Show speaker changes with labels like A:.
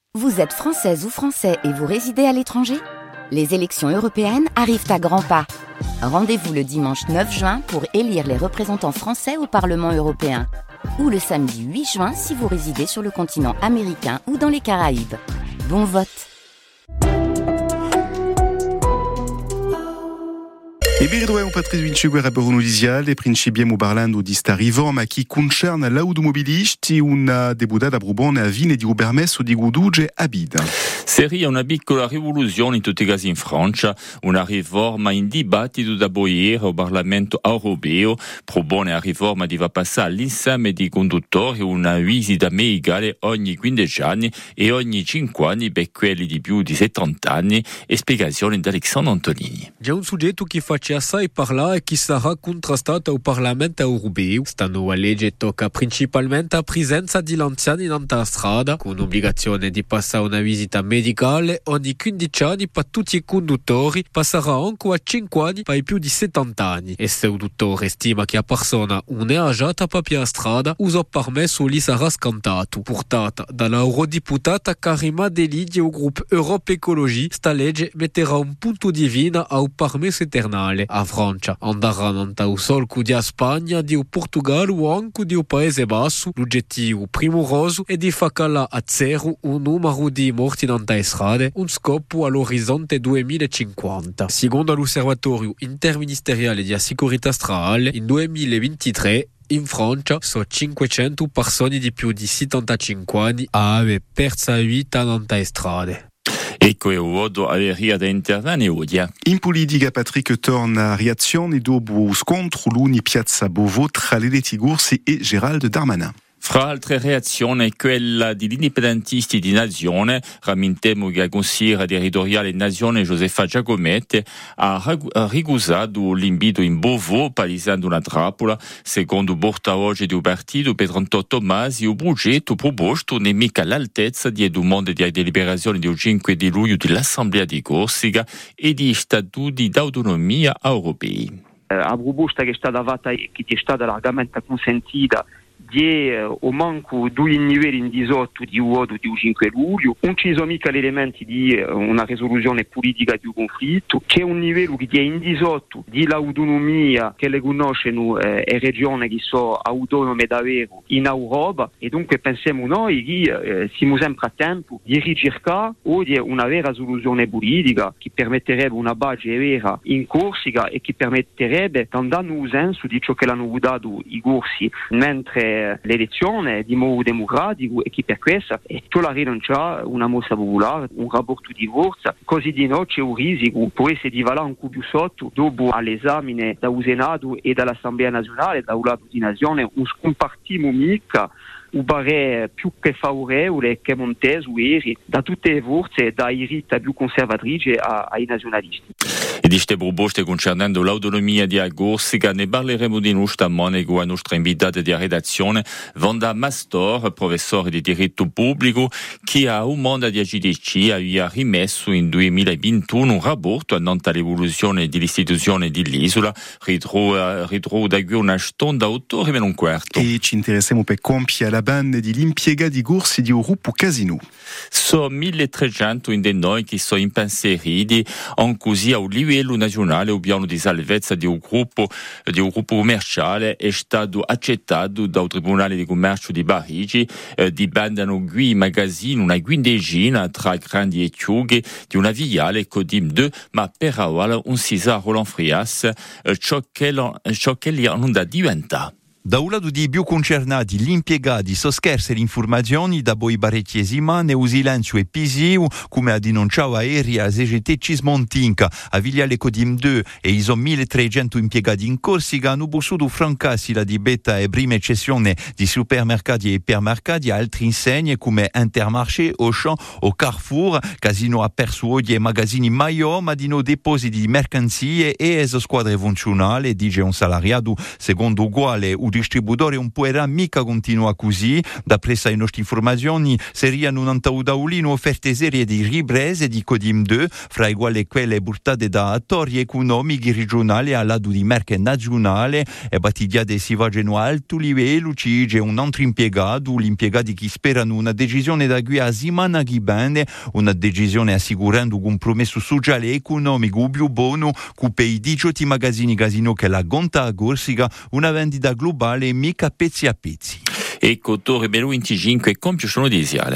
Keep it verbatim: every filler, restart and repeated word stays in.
A: Vous êtes française ou français et vous résidez à l'étranger ? Les élections européennes arrivent à grands pas. Rendez-vous le dimanche neuf juin pour élire les représentants français au Parlement européen. Ou le samedi huit juin si vous résidez sur le continent américain ou dans les Caraïbes. Bon vote!
B: E birdoe un Patrice Vincigue a Berunulisial e principiamo parlando di sta riforma che concerne l'automobilisti, una deputata Brubone a Vine di Ubermesso di Guduge a Bida.
C: Seria una piccola rivoluzione in tutti i casi in Francia, una riforma in dibattito da boiere al Parlamento europeo, propone la riforma di va passare all'insieme di conduttori una visita medicale ogni quindici anni e ogni cinque anni per quelli di più di settanta anni, e spiegazioni da Alexandre Antonini.
D: C'è un soggetto che faccia assai parlare e che sarà contrastato al Parlamento europeo. Sta nuova legge tocca principalmente la presenza di anziani in strada, con obbligazione di passare una visita medicale ogni quindici anni per tutti i conduttori, passerà anche a cinque anni per i più di settanta anni. E se il dottore stima che la persona non è agiata per la strada, uso permesso gli sarà scantato. Portata dall'eurodeputata Karima Deli del gruppo Europa Ecologie, sta legge metterà un punto di fine al permesso eternale. A Francia andrà nel solco di Spagna, di Portogallo o anche di Paese Basso. L'obiettivo primoroso è di far calare a zero un numero di morti nelle strade, un scopo all'orizzonte duemilacinquanta. Secondo l'Osservatorio interministeriale di sicurezza stradale, in duemilaventitré in Francia sono cinquecento persone di più di settantacinque anni a aver perso la vita nelle strade.
C: Ecco, io voto averia da intervenire oggi.
B: In politica, Patrick torna a reazione dopo scontro l'uni Piazza Beauvau tra Leletti Gursi e Gérald Darmanin.
C: Fra altre reazioni, quella degli indipendentisti di Nazione, rammentiamo che la consigliera territoriale Nazione Josefa Giacometti ha ricusato l'invito in Beauvau, palesando una trappola. Secondo il portavoce del partito Petronto Tommasi, il progetto proposto non è mica all'altezza delle domande di deliberazione del cinque di luglio dell'Assemblea di Corsica e di statuti d'autonomia europei.
E: La proposta che è stata fatta, che è stata largamente consentita, di o manco due livelli in diciotto di voto di cinque luglio, non ci sono mica gli elementi di una risoluzione politica di un conflitto, c'è un livello che è in diciotto di l'autonomia che le conoscono eh, le regioni che sono autonome davvero in Europa, e dunque pensiamo noi che eh, siamo sempre a tempo di ricercare o di una vera soluzione politica che permetterebbe una base vera in Corsica e che permetterebbe di andare nel senso di ciò che l'hanno votato i corsi mentre l'elezione di modo democratico, e che per questo è la rinuncia una mossa popolare, un rapporto di forza, così di no c'è un rischio può essere di valere un po' più sotto dopo all'esame da Senato e dall'Assemblea nazionale, da un lato di Nazione, un scompartimo mica un parere più che favorevole che Montesu ieri da tutte le forze, dai riti più conservatrici ai nazionalisti.
C: E di queste proposte concernendo l'autonomia di Corsica ne parleremo di nuovo stamane con la nostra invitata di redazione Wanda Mastor, professore di diritto pubblico, che a un mondo di A G D C aveva rimesso in duemilaventuno un rapporto annante all'evoluzione dell'istituzione dell'isola. Ritrovo, ritrovo da qui una stonda autore meno un quarto.
B: E ci interessiamo per compiere la banda degli impiegati di corsi di Gruppo Casino.
C: Sono milletrecento in noi che sono impensieriti on così a un livello nazionale il piano di salvezza di un gruppo di un gruppo commerciale è stato accettato dal Tribunale di Commercio di Parigi. Eh, dipendano qui magazzini una quindicina tra grandi e piccoli di una viale Codim due, ma per ora un si sa Roland Frias eh, ciò che ciò che li hanno da diventare.
F: Da un lato di più concernati, gli impiegati sono scarse le informazioni da poi parecchiesima, ne silenzio e pisiu, come ha denunciato aerei a C G T Cismontinca, a Vigliale Codim due e i sono milletrecento impiegati in Corsica hanno possuto francarsi la dibetta e prima eccezione di supermercati e ipermercati a altre insegne come Intermarché, Auchan o Carrefour. Casino ha perso oggi magazzini maggiori, ma di no depositi di mercanzie e es squadre funzionali, dice un salariato secondo uguale distributore un po' era mica continua così, da presa le nostre informazioni, seriano un Taudolino offerte serie di riprese di Codim due, fra i quali quelle portate da attori economici regionali al lato di merce nazionale e battigliate si vagano a alto livello, c'è un altro impiegato, l'impiegato che sperano una decisione da qui a settimana che bene, una decisione assicurando un compromesso sociale e economico più buono, con per i diciotto magazzini casino che la gonta a Corsica, una vendita globale mica pezzi a pezzi.
C: E Cottore Belu venticinque compie sono desiale.